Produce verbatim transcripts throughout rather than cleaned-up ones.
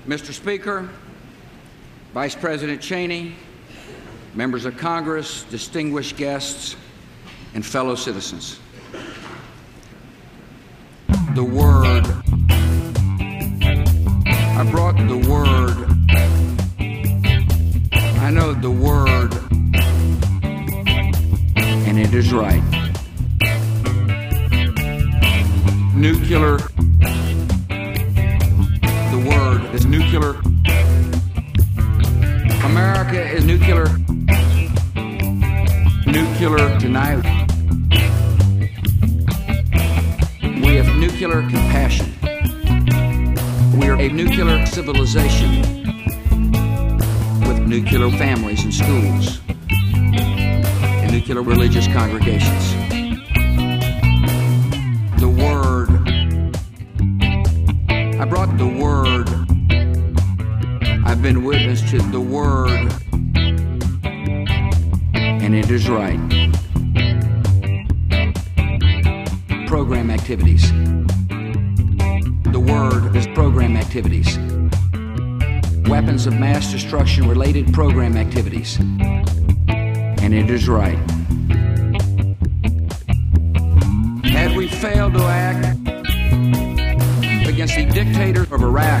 Mister Speaker, Vice President Cheney, members of Congress, distinguished guests, and fellow citizens. The Word. I brought the Word. I know the Word, and it is right. Nuclear. The Word is nuclear. America is nuclear. Nuclear tonight. We have nuclear compassion. We are a nuclear civilization with nuclear families and schools and nuclear religious congregations. The Word. I brought the Word. I've been witness to the Word, and it is right. Program activities. The Word is program activities. Weapons of mass destruction related program activities. And it is right. Had we failed to act against the dictator of Iraq,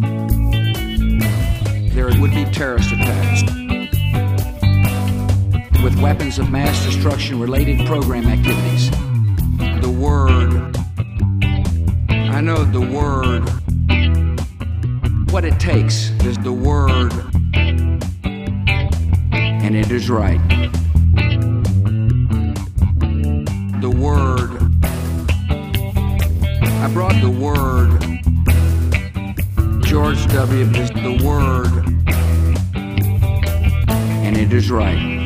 there would be terrorist attacks with weapons of mass destruction related program activities. The Word. I know the Word. What it takes is the Word, and it is right. The Word. I brought the Word. George W. is the Word, and it is right.